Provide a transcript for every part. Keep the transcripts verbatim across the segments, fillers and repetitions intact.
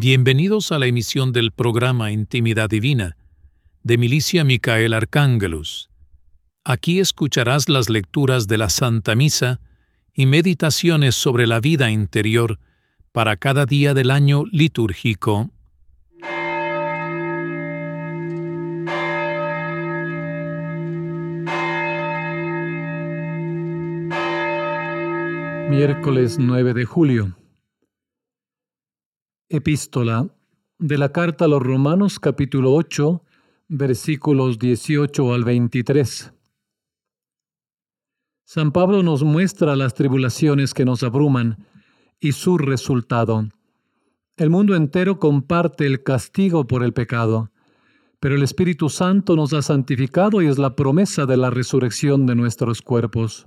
Bienvenidos a la emisión del programa Intimidad Divina, de Milicia Micael Arcángelus. Aquí escucharás las lecturas de la Santa Misa y meditaciones sobre la vida interior para cada día del año litúrgico. Miércoles nueve de julio. Epístola de la Carta a los Romanos, capítulo ocho, versículos dieciocho al veintitrés. San Pablo nos muestra las tribulaciones que nos abruman y su resultado. El mundo entero comparte el castigo por el pecado, pero el Espíritu Santo nos ha santificado y es la promesa de la resurrección de nuestros cuerpos.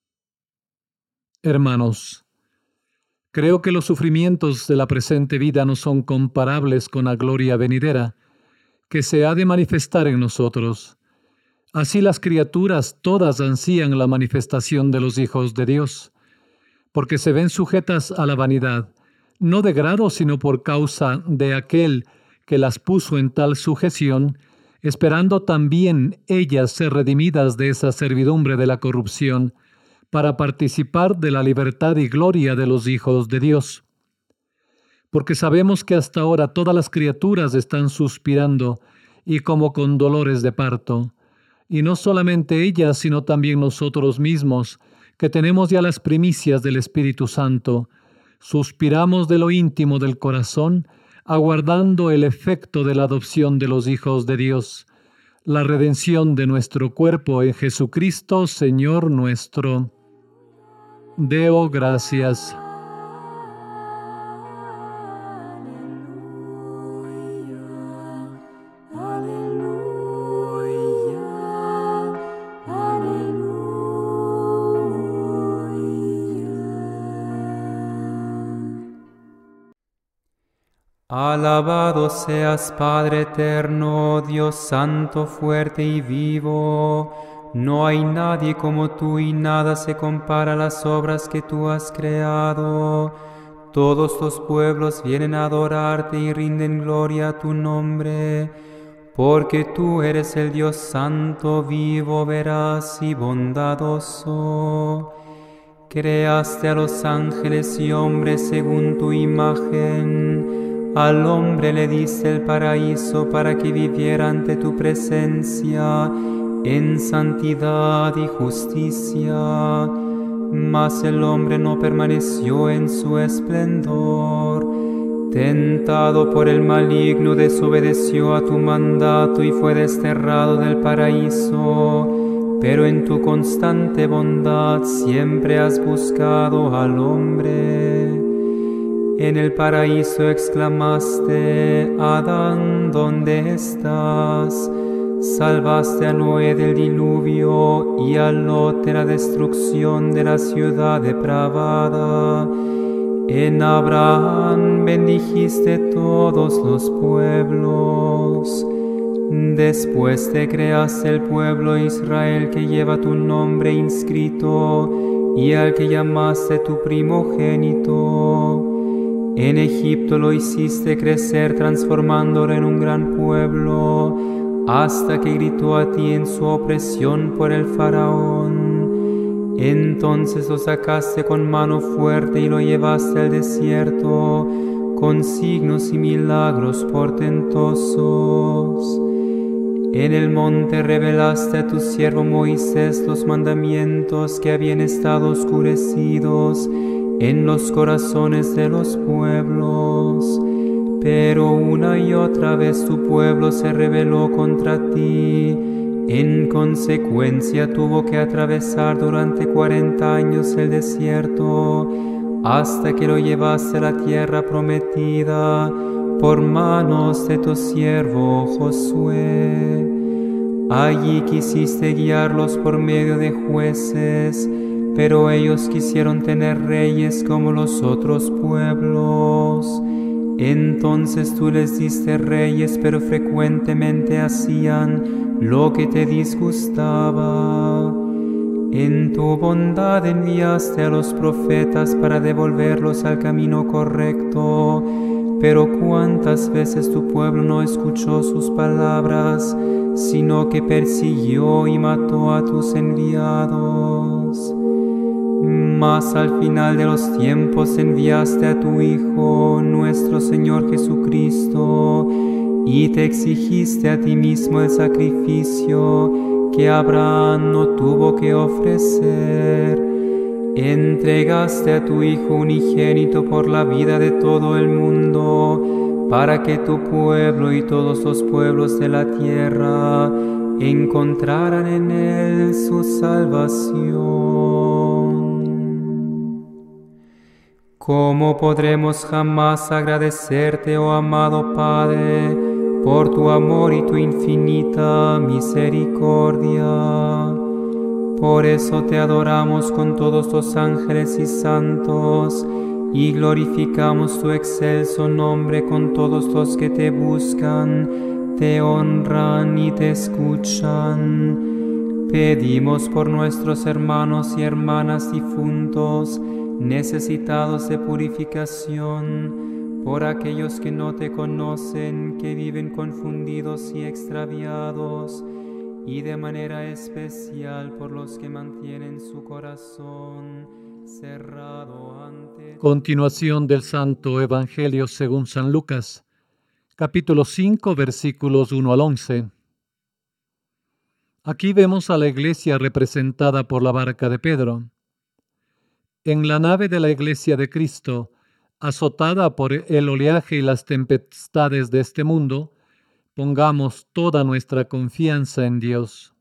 Hermanos, creo que los sufrimientos de la presente vida no son comparables con la gloria venidera, que se ha de manifestar en nosotros. Así las criaturas todas ansían la manifestación de los hijos de Dios, porque se ven sujetas a la vanidad, no de grado, sino por causa de aquel que las puso en tal sujeción, esperando también ellas ser redimidas de esa servidumbre de la corrupción, para participar de la libertad y gloria de los hijos de Dios. Porque sabemos que hasta ahora todas las criaturas están suspirando y como con dolores de parto, y no solamente ellas, sino también nosotros mismos, que tenemos ya las primicias del Espíritu Santo, suspiramos de lo íntimo del corazón, aguardando el efecto de la adopción de los hijos de Dios, la redención de nuestro cuerpo en Jesucristo, Señor nuestro. Deo gracias. Alabado seas, Padre eterno, Dios santo, fuerte y vivo. No hay nadie como tú y nada se compara a las obras que tú has creado. Todos los pueblos vienen a adorarte y rinden gloria a tu nombre, porque tú eres el Dios santo, vivo, veraz y bondadoso. Creaste a los ángeles y hombres según tu imagen. Al hombre le diste el paraíso para que viviera ante tu presencia en santidad y justicia. Mas el hombre no permaneció en su esplendor. Tentado por el maligno, desobedeció a tu mandato y fue desterrado del paraíso. Pero en tu constante bondad siempre has buscado al hombre. En el paraíso exclamaste: Adán, ¿dónde estás? Salvaste a Noé del diluvio y a Lot de la destrucción de la ciudad depravada. En Abraham bendijiste todos los pueblos. Después te creaste el pueblo Israel que lleva tu nombre inscrito y al que llamaste tu primogénito. En Egipto lo hiciste crecer transformándolo en un gran pueblo, hasta que gritó a ti en su opresión por el faraón. Entonces lo sacaste con mano fuerte y lo llevaste al desierto, con signos y milagros portentosos. En el monte revelaste a tu siervo Moisés los mandamientos que habían estado oscurecidos en los corazones de los pueblos, pero una y otra vez tu pueblo se rebeló contra ti. En consecuencia tuvo que atravesar durante cuarenta años el desierto, hasta que lo llevaste a la tierra prometida por manos de tu siervo Josué. Allí quisiste guiarlos por medio de jueces, pero ellos quisieron tener reyes como los otros pueblos. Entonces tú les diste reyes, pero frecuentemente hacían lo que te disgustaba. En tu bondad enviaste a los profetas para devolverlos al camino correcto, Pero cuántas veces tu pueblo no escuchó sus palabras, sino que persiguió y mató a tus enviados. Mas al final de los tiempos enviaste a tu Hijo, nuestro Señor Jesucristo, y te exigiste a ti mismo el sacrificio que Abraham no tuvo que ofrecer. Entregaste a tu Hijo unigénito por la vida de todo el mundo, para que tu pueblo y todos los pueblos de la tierra encontraran en él su salvación. ¿Cómo podremos jamás agradecerte, oh amado Padre, por tu amor y tu infinita misericordia? Por eso te adoramos con todos los ángeles y santos, y glorificamos tu excelso nombre con todos los que te buscan, te honran y te escuchan. Pedimos por nuestros hermanos y hermanas difuntos, necesitados de purificación, por aquellos que no te conocen, que viven confundidos y extraviados, y de manera especial por los que mantienen su corazón cerrado ante... Continuación del Santo Evangelio según San Lucas, capítulo cinco, versículos uno al once. Aquí vemos a la iglesia representada por la barca de Pedro. En la nave de la iglesia de Cristo, azotada por el oleaje y las tempestades de este mundo, pongamos toda nuestra confianza en Dios.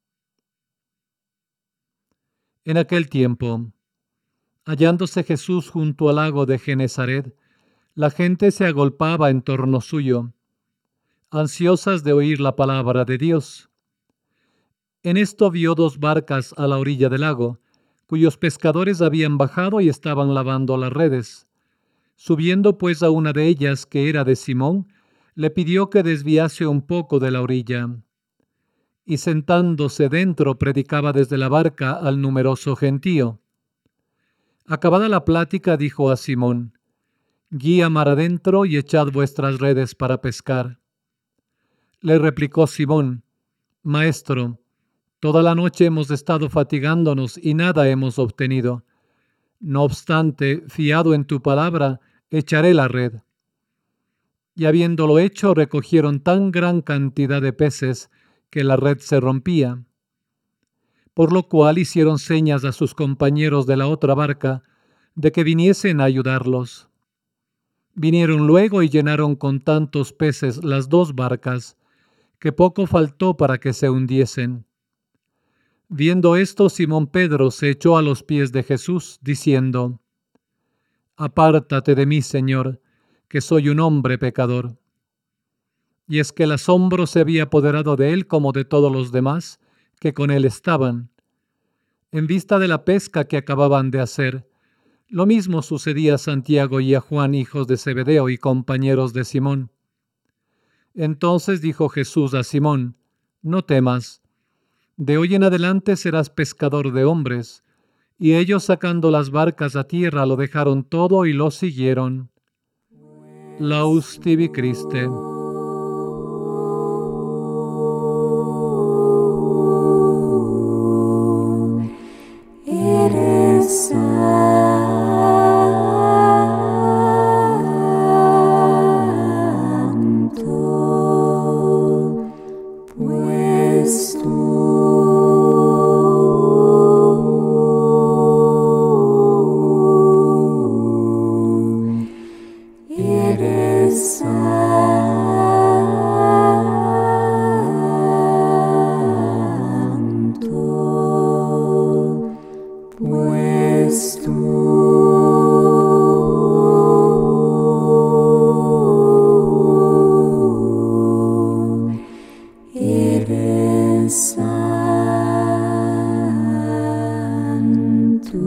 En aquel tiempo, hallándose Jesús junto al lago de Genesaret, la gente se agolpaba en torno suyo, ansiosas de oír la palabra de Dios. En esto vio dos barcas a la orilla del lago, cuyos pescadores habían bajado y estaban lavando las redes. Subiendo pues a una de ellas, que era de Simón, le pidió que desviase un poco de la orilla. Y sentándose dentro, predicaba desde la barca al numeroso gentío. Acabada la plática, dijo a Simón: «Guía mar adentro y echad vuestras redes para pescar». Le replicó Simón: «Maestro, toda la noche hemos estado fatigándonos y nada hemos obtenido. No obstante, fiado en tu palabra, echaré la red». Y habiéndolo hecho, recogieron tan gran cantidad de peces que la red se rompía. Por lo cual hicieron señas a sus compañeros de la otra barca de que viniesen a ayudarlos. Vinieron luego y llenaron con tantos peces las dos barcas, que poco faltó para que se hundiesen. Viendo esto, Simón Pedro se echó a los pies de Jesús, diciendo: «Apártate de mí, Señor, que soy un hombre pecador». Y es que el asombro se había apoderado de él como de todos los demás que con él estaban. En vista de la pesca que acababan de hacer, lo mismo sucedía a Santiago y a Juan, hijos de Zebedeo y compañeros de Simón. Entonces dijo Jesús a Simón: «No temas, de hoy en adelante serás pescador de hombres». Y ellos, sacando las barcas a tierra, lo dejaron todo y lo siguieron. Laus tibi Christe. Eres santo, pues tú eres santo, pues tú eres santo.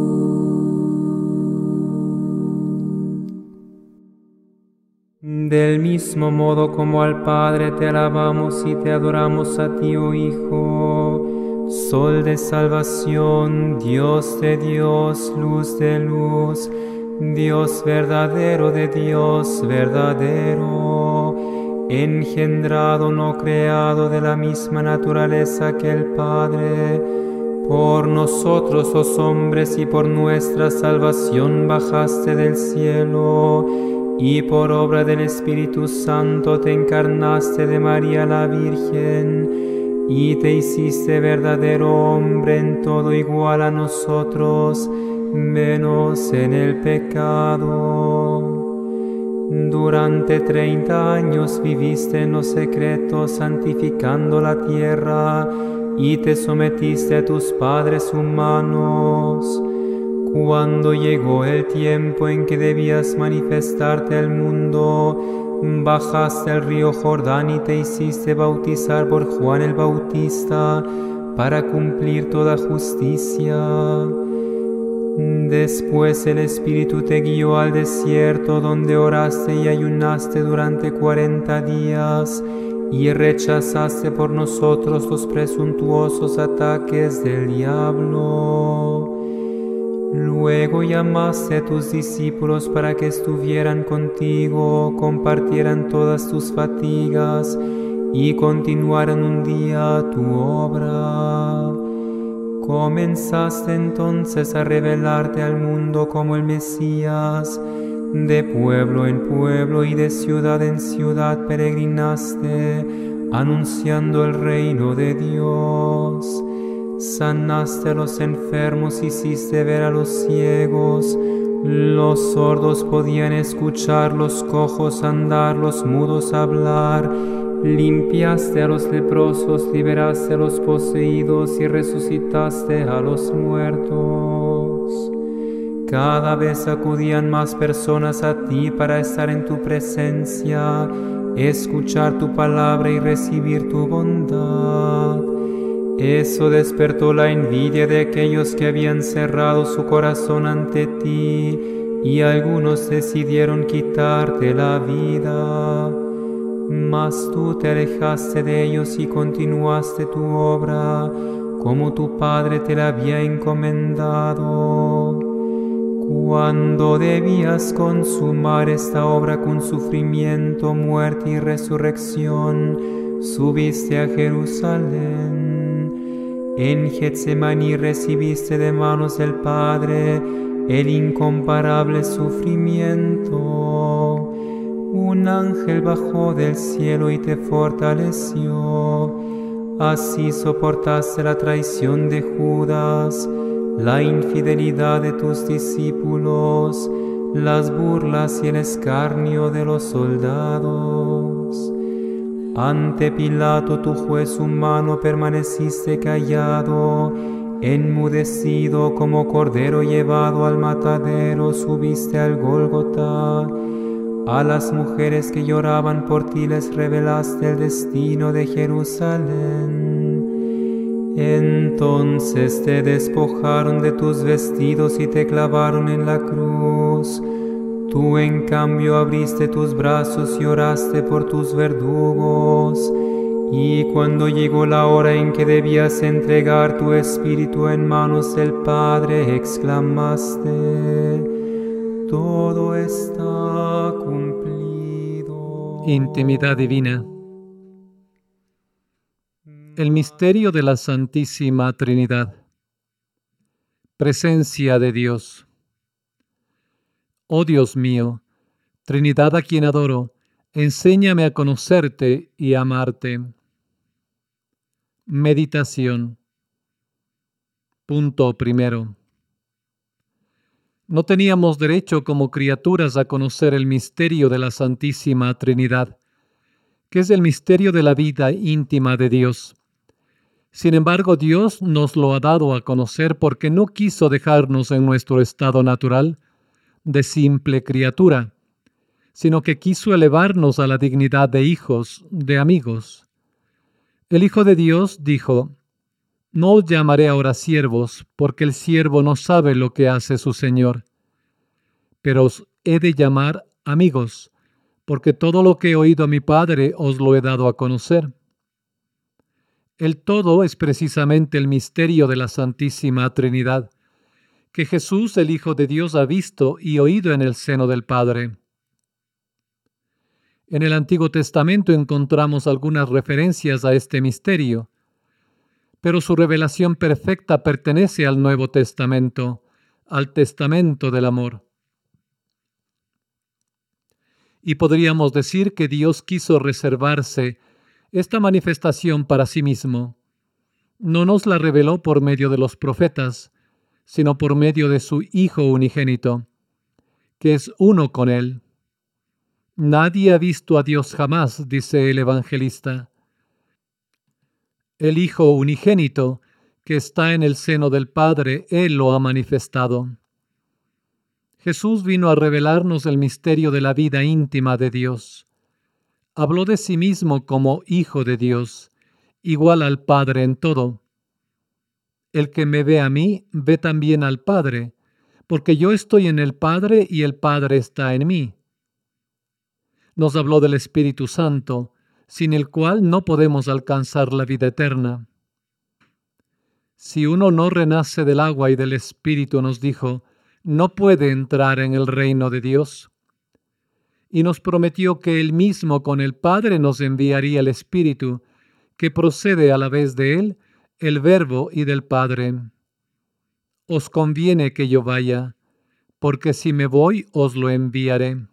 Del mismo modo como al Padre te alabamos y te adoramos a ti, oh Hijo, Sol de salvación, Dios de Dios, luz de luz, Dios verdadero de Dios verdadero, engendrado, no creado, de la misma naturaleza que el Padre, por nosotros los hombres y por nuestra salvación bajaste del cielo, y por obra del Espíritu Santo te encarnaste de María la Virgen, y te hiciste verdadero hombre, en todo igual a nosotros, menos en el pecado. Durante treinta años viviste en los secretos, santificando la tierra, y te sometiste a tus padres humanos. Cuando llegó el tiempo en que debías manifestarte al mundo, bajaste al río Jordán y te hiciste bautizar por Juan el Bautista para cumplir toda justicia. Después el Espíritu te guió al desierto, donde oraste y ayunaste durante cuarenta días, y rechazaste por nosotros los presuntuosos ataques del diablo. Luego llamaste a tus discípulos para que estuvieran contigo, compartieran todas tus fatigas y continuaran un día tu obra. Comenzaste entonces a revelarte al mundo como el Mesías. De pueblo en pueblo y de ciudad en ciudad peregrinaste, anunciando el reino de Dios. Sanaste a los enfermos, hiciste ver a los ciegos, los sordos podían escuchar, los cojos andar, los mudos hablar. Limpiaste a los leprosos, liberaste a los poseídos y resucitaste a los muertos. Cada vez acudían más personas a ti para estar en tu presencia, escuchar tu palabra y recibir tu bondad. Eso despertó la envidia de aquellos que habían cerrado su corazón ante ti, y algunos decidieron quitarte la vida. Mas tú te alejaste de ellos y continuaste tu obra, como tu Padre te la había encomendado. Cuando debías consumar esta obra con sufrimiento, muerte y resurrección, subiste a Jerusalén. En Getsemaní recibiste de manos del Padre el incomparable sufrimiento. Un ángel bajó del cielo y te fortaleció. Así soportaste la traición de Judas, la infidelidad de tus discípulos, las burlas y el escarnio de los soldados. Ante Pilato, tu juez humano, permaneciste callado, enmudecido, como cordero llevado al matadero, subiste al Gólgota. A las mujeres que lloraban por ti les revelaste el destino de Jerusalén. Entonces te despojaron de tus vestidos y te clavaron en la cruz. Tú en cambio abriste tus brazos y oraste por tus verdugos. Y cuando llegó la hora en que debías entregar tu espíritu en manos del Padre, exclamaste: todo está cumplido. Intimidad divina. El misterio de la Santísima Trinidad. Presencia de Dios. Oh Dios mío, Trinidad a quien adoro, enséñame a conocerte y amarte. Meditación. Punto primero. No teníamos derecho como criaturas a conocer el misterio de la Santísima Trinidad, que es el misterio de la vida íntima de Dios. Sin embargo, Dios nos lo ha dado a conocer porque no quiso dejarnos en nuestro estado natural de simple criatura, sino que quiso elevarnos a la dignidad de hijos, de amigos. El Hijo de Dios dijo: no os llamaré ahora siervos, porque el siervo no sabe lo que hace su Señor, pero os he de llamar amigos, porque todo lo que he oído a mi Padre os lo he dado a conocer. El todo es precisamente el misterio de la Santísima Trinidad, que Jesús, el Hijo de Dios, ha visto y oído en el seno del Padre. En el Antiguo Testamento encontramos algunas referencias a este misterio, pero su revelación perfecta pertenece al Nuevo Testamento, al Testamento del amor. Y podríamos decir que Dios quiso reservarse esta manifestación para sí mismo. No nos la reveló por medio de los profetas, sino por medio de su Hijo unigénito, que es uno con Él. Nadie ha visto a Dios jamás, dice el evangelista. El Hijo unigénito, que está en el seno del Padre, Él lo ha manifestado. Jesús vino a revelarnos el misterio de la vida íntima de Dios. Habló de sí mismo como Hijo de Dios, igual al Padre en todo. El que me ve a mí, ve también al Padre, porque yo estoy en el Padre y el Padre está en mí. Nos habló del Espíritu Santo, sin el cual no podemos alcanzar la vida eterna. Si uno no renace del agua y del Espíritu, nos dijo, no puede entrar en el reino de Dios. Y nos prometió que Él mismo con el Padre nos enviaría el Espíritu, que procede a la vez de Él, el Verbo y del Padre. Os conviene que yo vaya, porque si me voy os lo enviaré.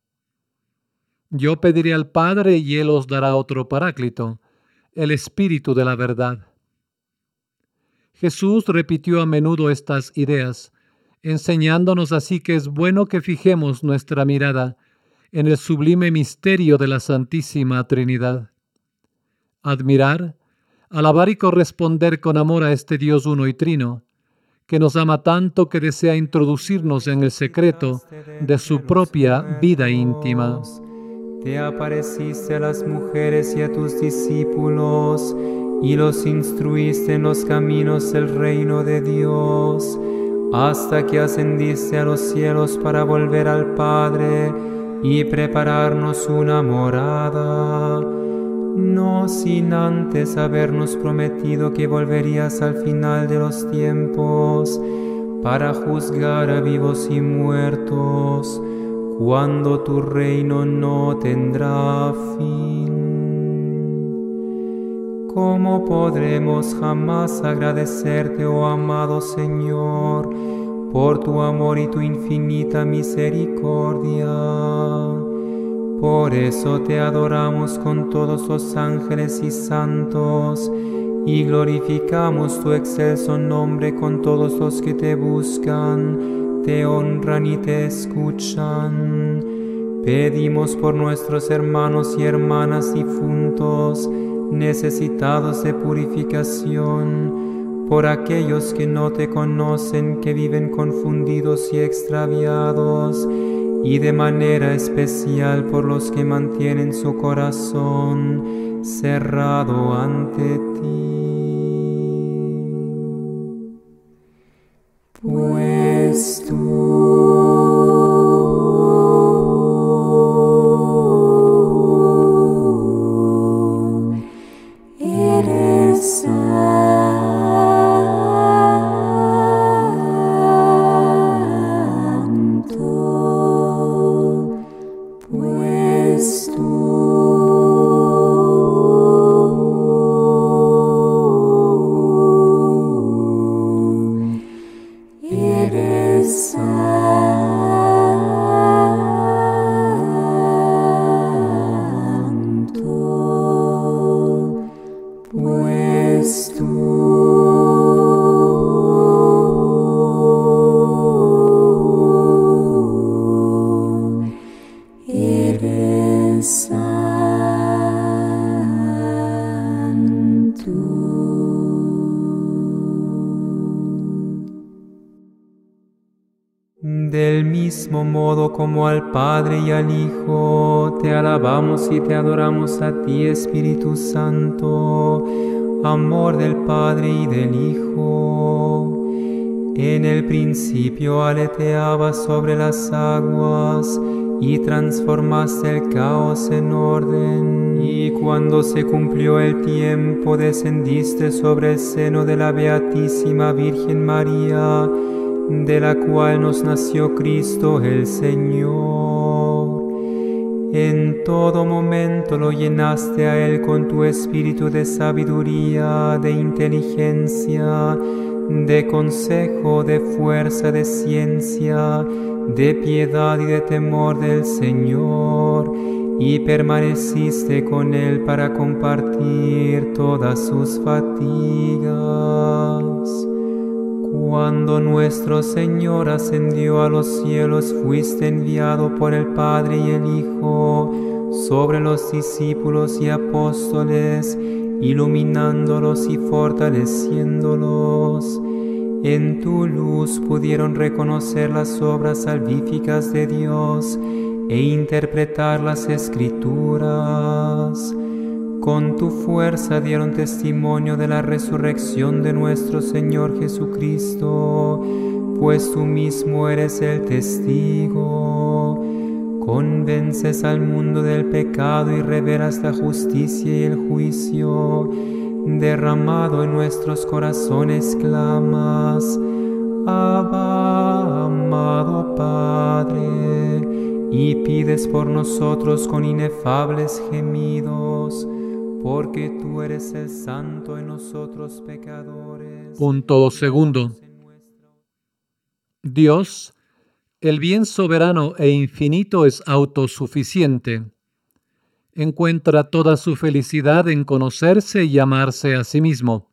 Yo pediré al Padre y Él os dará otro Paráclito, el Espíritu de la verdad. Jesús repitió a menudo estas ideas, enseñándonos así que es bueno que fijemos nuestra mirada en el sublime misterio de la Santísima Trinidad. Admirar, alabar y corresponder con amor a este Dios uno y trino, que nos ama tanto que desea introducirnos en el secreto de su propia vida íntima. Te apareciste a las mujeres y a tus discípulos, y los instruiste en los caminos del reino de Dios, hasta que ascendiste a los cielos para volver al Padre y prepararnos una morada, no sin antes habernos prometido que volverías al final de los tiempos para juzgar a vivos y muertos, cuando tu reino no tendrá fin. ¿Cómo podremos jamás agradecerte, oh amado Señor, por tu amor y tu infinita misericordia? Por eso te adoramos con todos los ángeles y santos, y glorificamos tu excelso nombre con todos los que te buscan, te honran y te escuchan. Pedimos por nuestros hermanos y hermanas difuntos, necesitados de purificación, por aquellos que no te conocen, que viven confundidos y extraviados, y de manera especial por los que mantienen su corazón cerrado ante ti. Pues tú eres santo, pues tú eres santo, pues tú eres santo. Del mismo modo como al Padre y al Hijo, te alabamos y te adoramos a ti, Espíritu Santo, amor del Padre y del Hijo. En el principio aleteabas sobre las aguas y transformaste el caos en orden. Y cuando se cumplió el tiempo, descendiste sobre el seno de la Beatísima Virgen María, de la cual nos nació Cristo el Señor. En todo momento lo llenaste a Él con tu espíritu de sabiduría, de inteligencia, de consejo, de fuerza, de ciencia, de piedad y de temor del Señor, y permaneciste con Él para compartir todas sus fatigas. Cuando nuestro Señor ascendió a los cielos, fuiste enviado por el Padre y el Hijo sobre los discípulos y apóstoles, iluminándolos y fortaleciéndolos. En tu luz pudieron reconocer las obras salvíficas de Dios e interpretar las Escrituras. Con tu fuerza dieron testimonio de la resurrección de nuestro Señor Jesucristo, pues tú mismo eres el testigo. Convences al mundo del pecado y revelas la justicia y el juicio. Derramado en nuestros corazones clamas: Abba, amado Padre, y pides por nosotros con inefables gemidos, porque tú eres el santo en nosotros pecadores. Punto segundo. Dios, el bien soberano e infinito, es autosuficiente. Encuentra toda su felicidad en conocerse y amarse a sí mismo.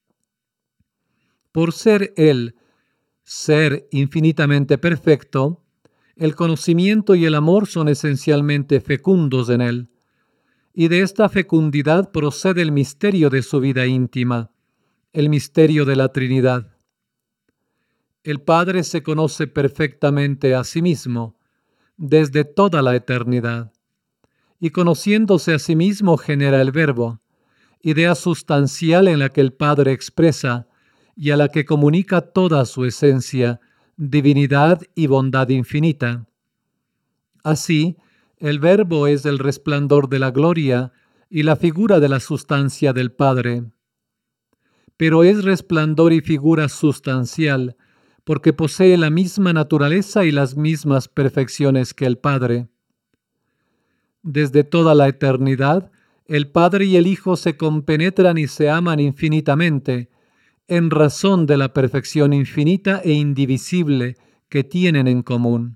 Por ser Él, ser infinitamente perfecto, el conocimiento y el amor son esencialmente fecundos en Él, y de esta fecundidad procede el misterio de su vida íntima, el misterio de la Trinidad. El Padre se conoce perfectamente a sí mismo desde toda la eternidad, y conociéndose a sí mismo genera el Verbo, idea sustancial en la que el Padre expresa y a la que comunica toda su esencia, divinidad y bondad infinita. Así, el Verbo es el resplandor de la gloria y la figura de la sustancia del Padre. Pero es resplandor y figura sustancial, porque posee la misma naturaleza y las mismas perfecciones que el Padre. Desde toda la eternidad, el Padre y el Hijo se compenetran y se aman infinitamente, en razón de la perfección infinita e indivisible que tienen en común.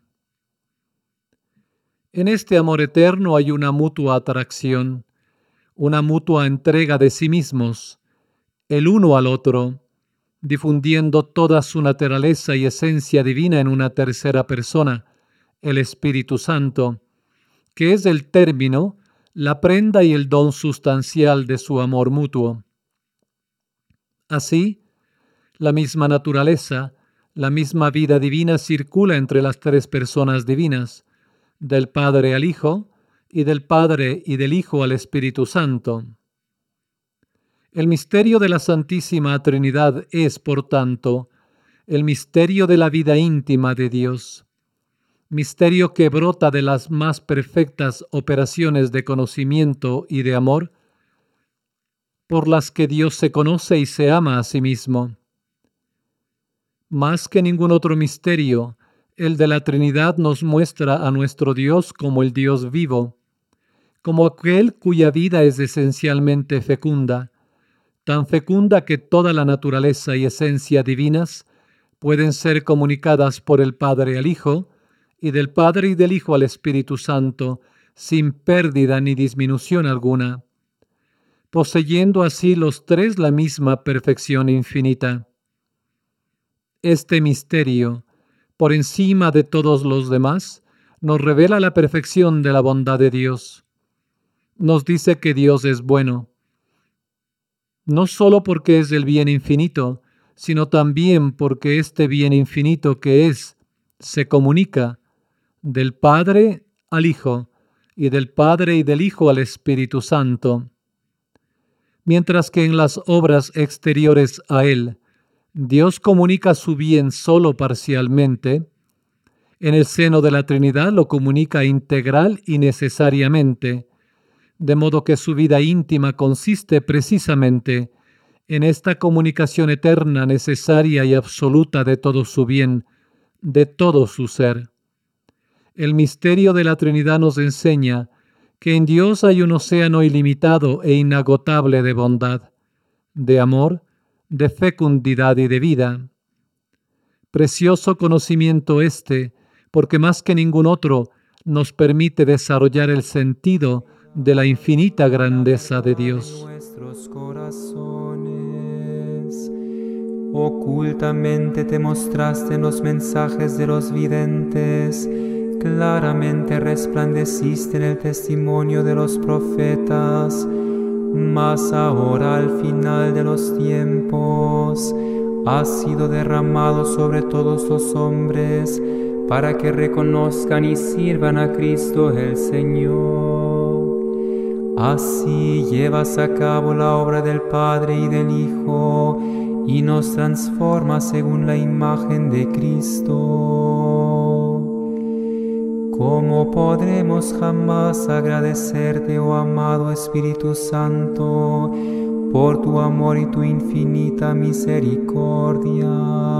En este amor eterno hay una mutua atracción, una mutua entrega de sí mismos, el uno al otro, difundiendo toda su naturaleza y esencia divina en una tercera persona, el Espíritu Santo, que es el término, la prenda y el don sustancial de su amor mutuo. Así, la misma naturaleza, la misma vida divina circula entre las tres personas divinas, del Padre al Hijo, y del Padre y del Hijo al Espíritu Santo. El misterio de la Santísima Trinidad es, por tanto, el misterio de la vida íntima de Dios, misterio que brota de las más perfectas operaciones de conocimiento y de amor, por las que Dios se conoce y se ama a sí mismo. Más que ningún otro misterio, el de la Trinidad nos muestra a nuestro Dios como el Dios vivo, como aquel cuya vida es esencialmente fecunda, tan fecunda que toda la naturaleza y esencia divinas pueden ser comunicadas por el Padre al Hijo, y del Padre y del Hijo al Espíritu Santo, sin pérdida ni disminución alguna, poseyendo así los tres la misma perfección infinita. Este misterio, por encima de todos los demás, nos revela la perfección de la bondad de Dios. Nos dice que Dios es bueno, no solo porque es el bien infinito, sino también porque este bien infinito que es, se comunica del Padre al Hijo, y del Padre y del Hijo al Espíritu Santo. Mientras que en las obras exteriores a Él, Dios comunica su bien solo parcialmente, en el seno de la Trinidad lo comunica integral y necesariamente, de modo que su vida íntima consiste precisamente en esta comunicación eterna, necesaria y absoluta de todo su bien, de todo su ser. El misterio de la Trinidad nos enseña que en Dios hay un océano ilimitado e inagotable de bondad, de amor, de fecundidad y de vida. Precioso conocimiento este, porque más que ningún otro nos permite desarrollar el sentido de la infinita grandeza de Dios. Nuestros corazones, ocultamente te mostraste en los mensajes de los videntes, claramente resplandeciste en el testimonio de los profetas, mas ahora al final de los tiempos has sido derramado sobre todos los hombres para que reconozcan y sirvan a Cristo el Señor. Así llevas a cabo la obra del Padre y del Hijo y nos transformas según la imagen de Cristo. ¿Cómo podremos jamás agradecerte, oh amado Espíritu Santo, por tu amor y tu infinita misericordia?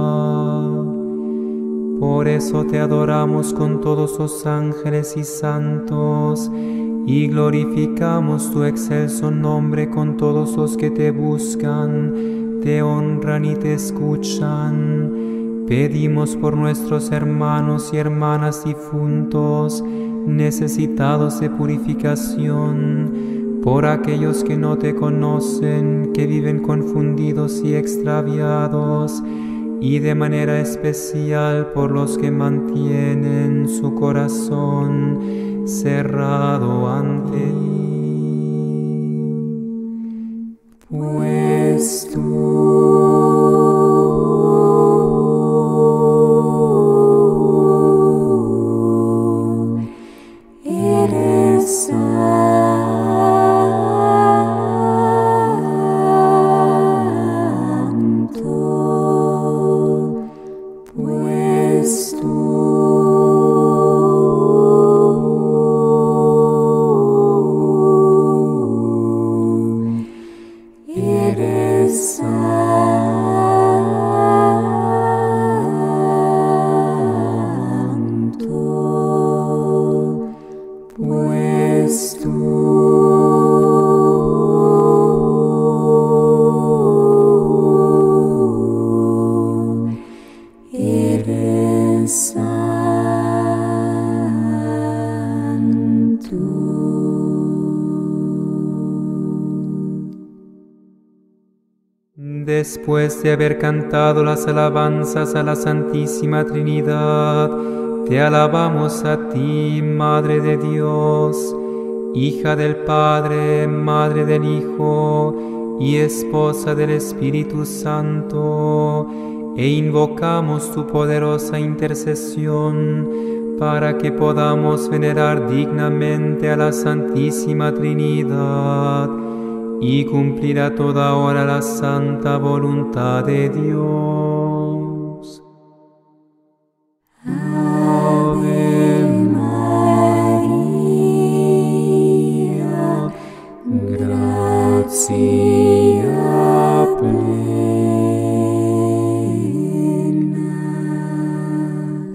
Por eso te adoramos con todos los ángeles y santos, y glorificamos tu excelso nombre con todos los que te buscan, te honran y te escuchan. Pedimos por nuestros hermanos y hermanas difuntos, necesitados de purificación, por aquellos que no te conocen, que viven confundidos y extraviados, y de manera especial por los que mantienen su corazón cerrado ante ti. Pues tú eres santo, pues tú Después de haber cantado las alabanzas a la Santísima Trinidad, te alabamos a ti, Madre de Dios, hija del Padre, Madre del Hijo y esposa del Espíritu Santo, e invocamos tu poderosa intercesión para que podamos venerar dignamente a la Santísima Trinidad y cumplir a toda hora la santa voluntad de Dios. Ave María, gracia plena.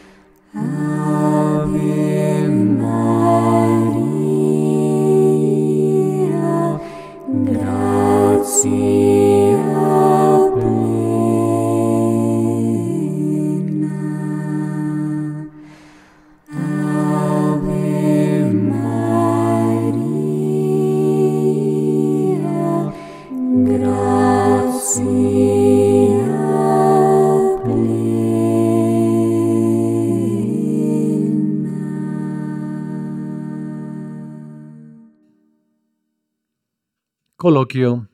Ave María, gracia plena. Ave María, gracia Coloquio.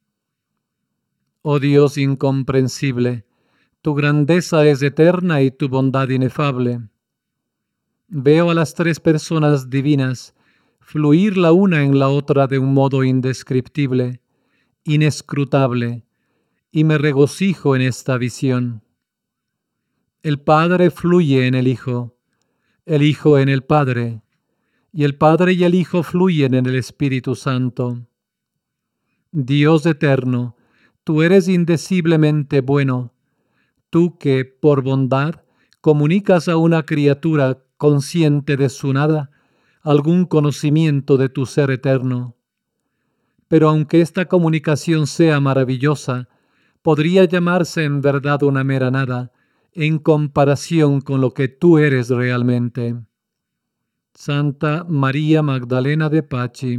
Oh Dios incomprensible, tu grandeza es eterna y tu bondad inefable. Veo a las tres personas divinas fluir la una en la otra de un modo indescriptible, inescrutable, y me regocijo en esta visión. El Padre fluye en el Hijo, el Hijo en el Padre, y el Padre y el Hijo fluyen en el Espíritu Santo. Dios eterno, Tú eres indeciblemente bueno, tú que, por bondad, comunicas a una criatura consciente de su nada algún conocimiento de tu ser eterno. Pero aunque esta comunicación sea maravillosa, podría llamarse en verdad una mera nada en comparación con lo que tú eres realmente. Santa María Magdalena de Pachi.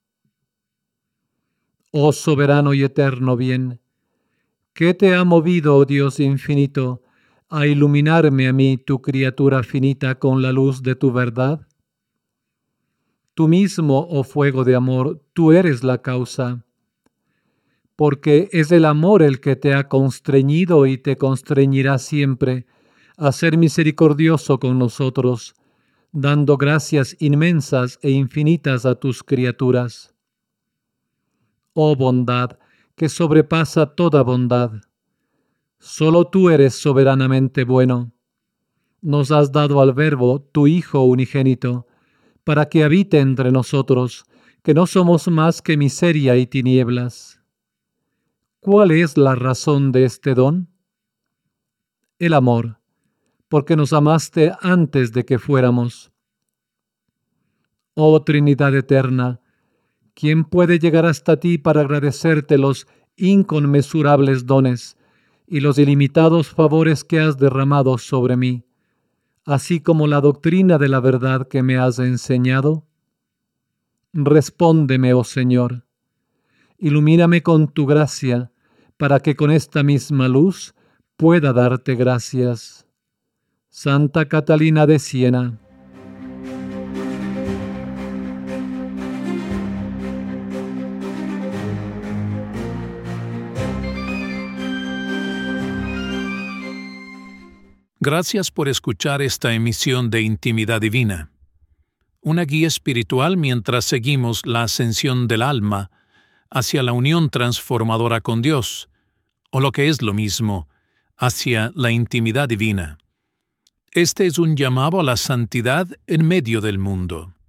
Oh soberano y eterno bien, ¿qué te ha movido, oh Dios infinito, a iluminarme a mí, tu criatura finita, con la luz de tu verdad? Tú mismo, oh fuego de amor, tú eres la causa, porque es el amor el que te ha constreñido y te constreñirá siempre a ser misericordioso con nosotros, dando gracias inmensas e infinitas a tus criaturas. Oh bondad, que sobrepasa toda bondad, solo tú eres soberanamente bueno. Nos has dado al Verbo, tu Hijo unigénito, para que habite entre nosotros, que no somos más que miseria y tinieblas. ¿Cuál es la razón de este don? El amor, porque nos amaste antes de que fuéramos. Oh Trinidad eterna, ¿quién puede llegar hasta ti para agradecerte los inconmensurables dones y los ilimitados favores que has derramado sobre mí, así como la doctrina de la verdad que me has enseñado? Respóndeme, oh Señor. Ilumíname con tu gracia, para que con esta misma luz pueda darte gracias. Santa Catalina de Siena. Gracias por escuchar esta emisión de Intimidad Divina, una guía espiritual mientras seguimos la ascensión del alma hacia la unión transformadora con Dios, o lo que es lo mismo, hacia la intimidad divina. Este es un llamado a la santidad en medio del mundo.